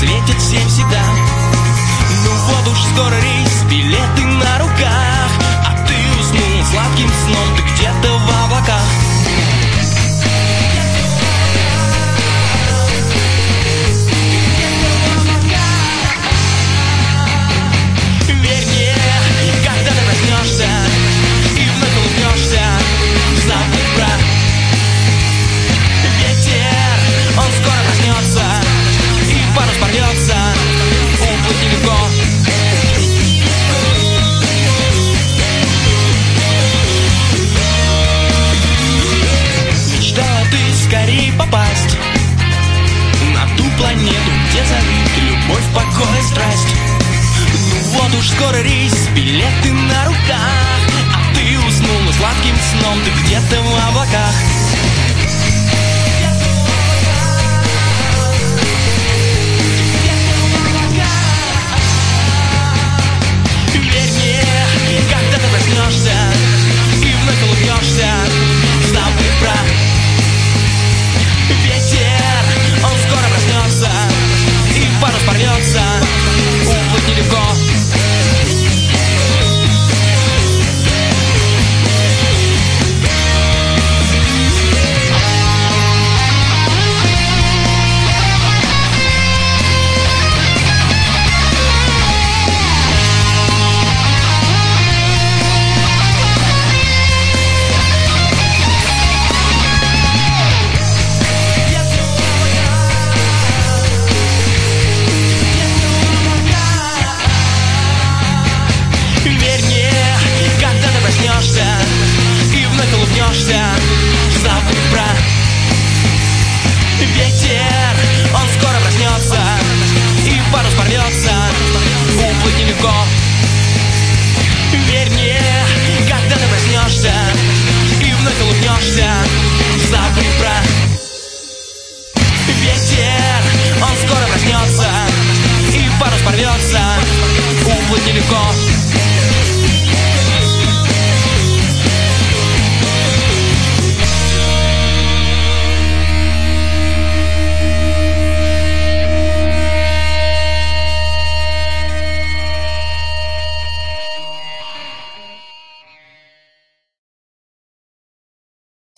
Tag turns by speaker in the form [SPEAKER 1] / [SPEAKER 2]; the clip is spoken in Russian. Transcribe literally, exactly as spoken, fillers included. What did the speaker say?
[SPEAKER 1] светит всем всегда. Ну вот уж скоро рейс, билеты на руках, а ты уснул сладким сном, ты где-то в облаках. Верь мне, когда ты проснешься и вновь улыбнешься, забудь про ветер, он скоро проснется, и парус порвется, уплыть нелегко. Мечтала ты скорее попасть на ту планету, где царит любовь, покой, страсть. Ну вот уж скоро рейс, билеты на руках, а ты уснул сладким сном, ты где-то в облаках. Верь мне, когда ты проснешься и вновь улыбнешься, забудь про ветер, он скоро проснется, и парус порвется, уплыть нелегко. И вновь улыбнешься, забудь про ветер, он скоро проснется, и парус порвется, уплыть нелегко.